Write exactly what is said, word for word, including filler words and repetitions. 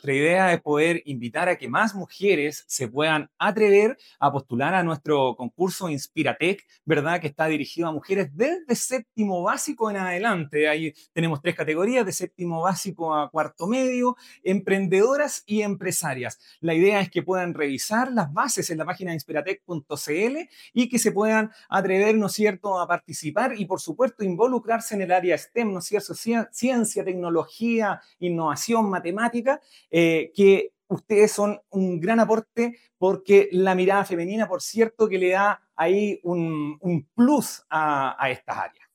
nuestra idea es poder invitar a que más mujeres se puedan atrever a postular a nuestro concurso Inspiratec, ¿verdad? Que está dirigido a mujeres desde séptimo básico en adelante. Ahí tenemos tres categorías, de séptimo básico a cuarto medio, emprendedoras y empresarias. La idea es que puedan revisar las bases en la página de inspiratec punto cl y que se puedan atrever, ¿no es cierto?, a participar y, por supuesto, involucrarse en el área STEM, ¿no es cierto?, ciencia, tecnología, innovación, matemática, eh, que ustedes son un gran aporte porque la mirada femenina, por cierto, que le da ahí un, un plus a, a estas áreas.